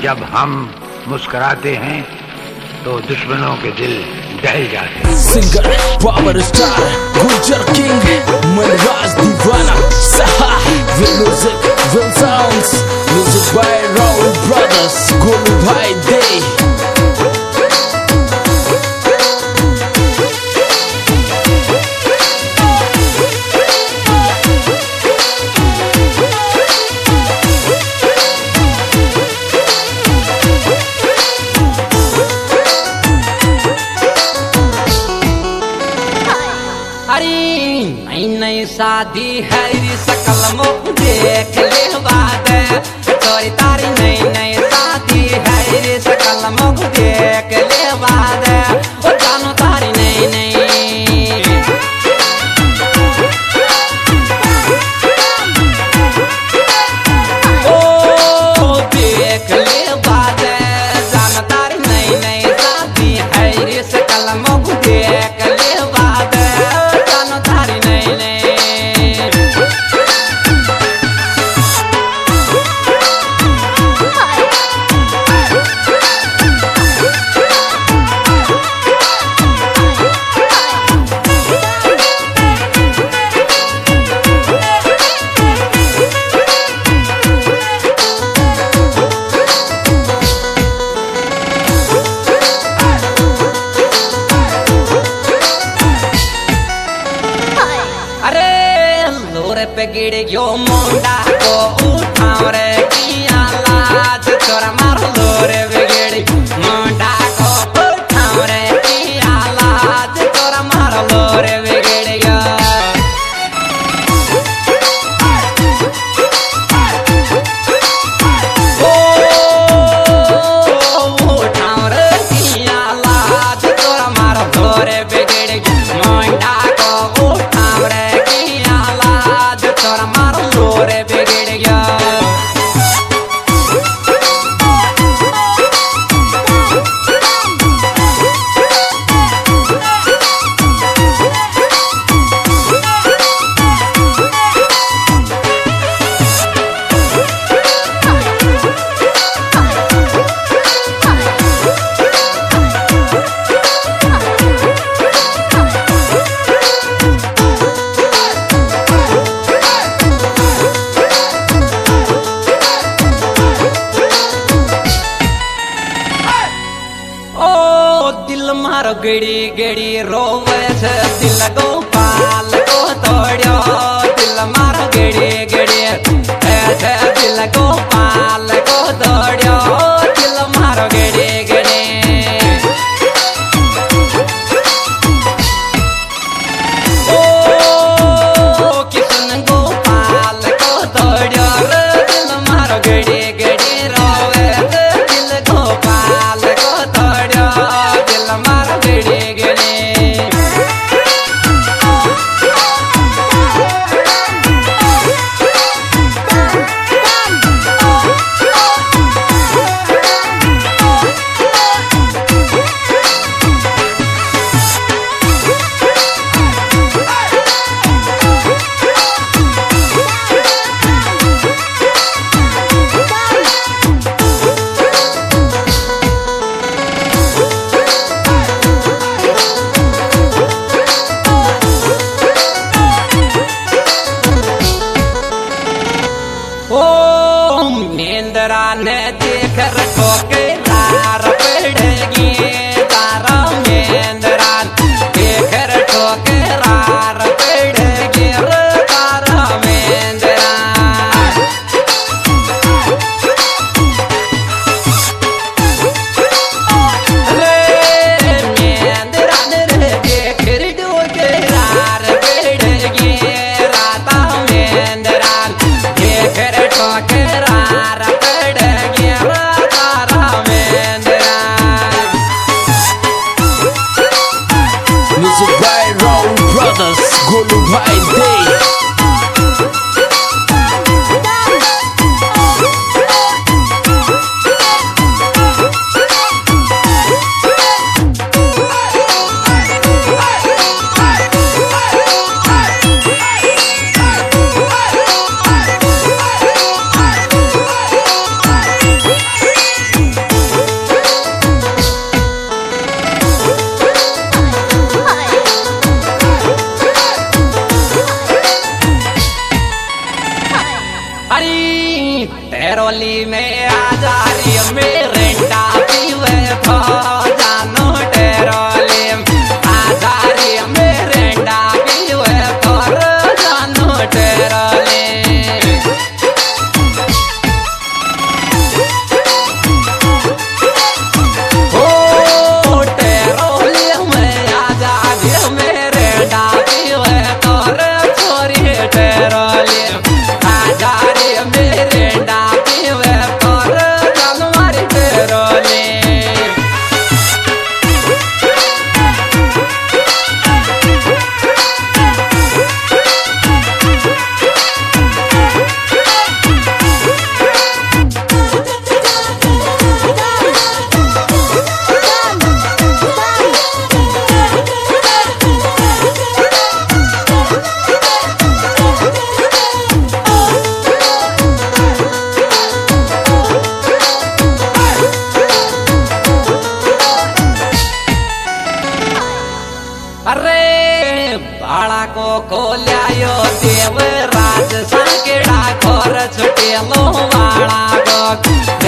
जब हम मुस्कुराते हैं तो दुश्मनों के दिल दहल जाते हैं। Singer power star Gujjar king Manraj Deewana सहा will music will sounds music by Rahul brothers Golu भाई दे। नई शादी है सकल मुख देख ले बात तोरी तारी नई नई शादी है सकल मुख देख ले बात ओ जानो तारी नई नई ओ देख ले बात जानो तारी नई नई शादी है सकल मुख देख ले बात जानो तारी नई नई। पे गिर गयो मुंडा को उठाओ रे किया लाज तोरा मारो लोरे बिगड़ी मुंडा को उठाओ रे किया लाज तोरा मारो लोरे बिगड़ गया। ओ उठाओ रे किया लाज तोरा मारो लोरे बिगड़ गया मुंडा को उठाओ रे किया लाज तोरा मारो लोरे बिगड़ गया। दिल मारो गड़ी गड़ी रोवे से दिल गोपाल को तोड़ियो दिल मारो गड़ी गड़ी ऐसे दिल गोपाल को तोड़ियो दिल मारो गड़ी गड़ी। ओ किशन गोपाल को तोड़ियो दिल मारो गड़ी गड़ी रोवे से दिल गोपाल को तोड़ियो दिल मारो गड़ी गड़ी। नेंदरा ने देख रखो के लार पड़ेगी तारा मेंदरा देख रखो के लार पड़ेगी तारा मेंदरा। मेंदरा ने देख रखो के लार पड़ेगी राता मेंदरा देख रखो के लार पड़ेगी तारा मेंदरा। टेरोली में आजारी मेरे पीवे थो जानो टेरोली आजारी मेरे पीवे थो जानो टेरोली अरे बाड़ा को खोलियो देव राज संकेड़ा खोर छुटे लो बाड़ा को